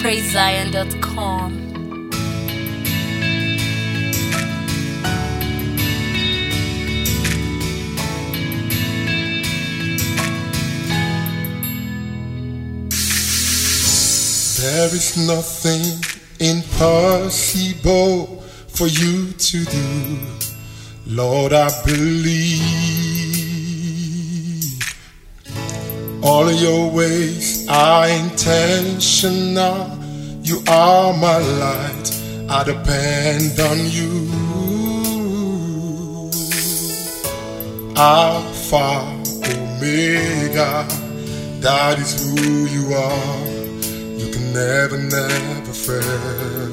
praisezion.com. There is nothing impossible for you to do, Lord, I believe. All your ways are intentional. You are my light, I depend on you. Alpha, Omega, that is who you are. You can never, never fail.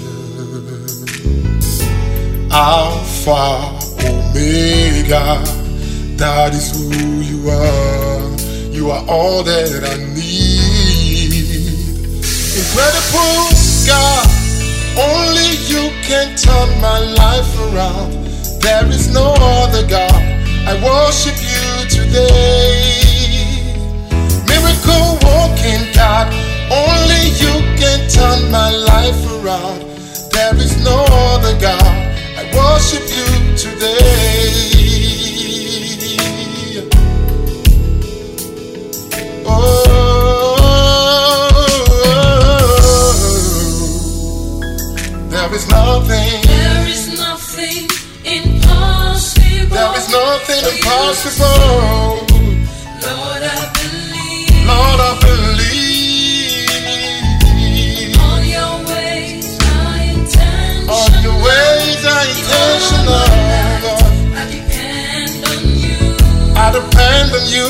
Alpha, Omega, that is who you are. You are all that I need. Incredible God, only you can turn my life around. There is no other God. I worship you today. Miracle walking God, only you can turn my life around. There is no other God. I worship you today. Oh, there is nothing. There is nothing impossible. There is nothing impossible. Lord, I believe. Lord, I believe. All your ways are intentional. All your ways are intentional. I depend on you. I depend on you,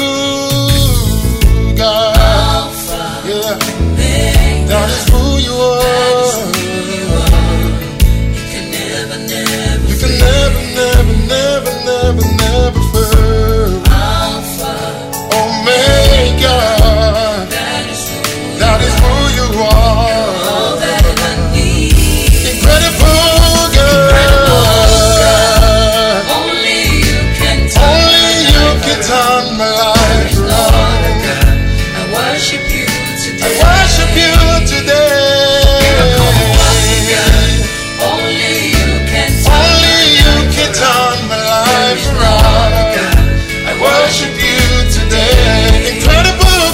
God. Alpha, Yeah, Omega, that is who you are. you can never, never You can fail. never, never, never, never, never fail. Alpha, Omega, that is who you are. all that I need. Incredible God, Only you can turn only you can turn my life around. I worship you I today. worship you today. Only you can Only you can turn my life around. I worship you today. Incredible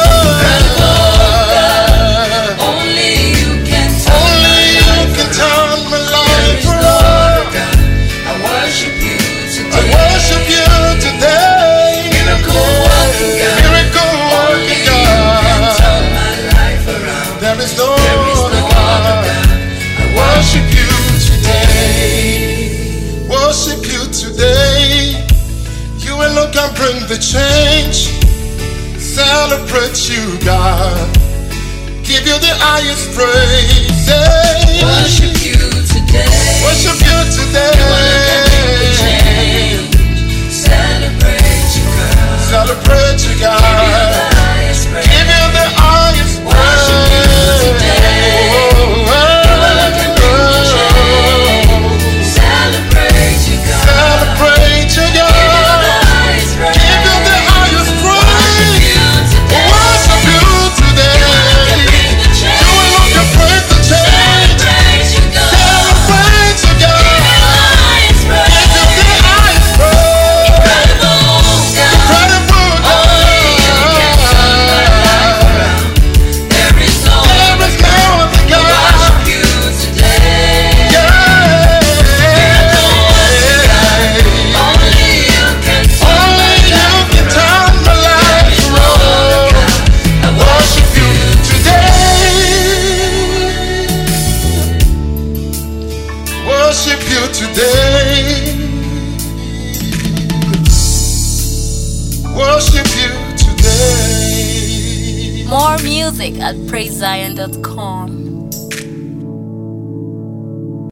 God. Only you can Only you can turn my life around. I worship you I today. worship you today. Miracle working God. Miracle working God. Turn my life around. There is no There is other no God. other God. I worship you today. Worship you today. You alone can bring the change. Celebrate you, God. Give you the highest praise. Hey. Worship you today. Worship you today. Celebrate you, God. Celebrate you, God. Give you the highest Worship you today. Celebrate you, God. Celebrate you, God. Give you the highest praise. Worship you today. You alone can break the chains. Celebrate you, God. More music at praisezion.com.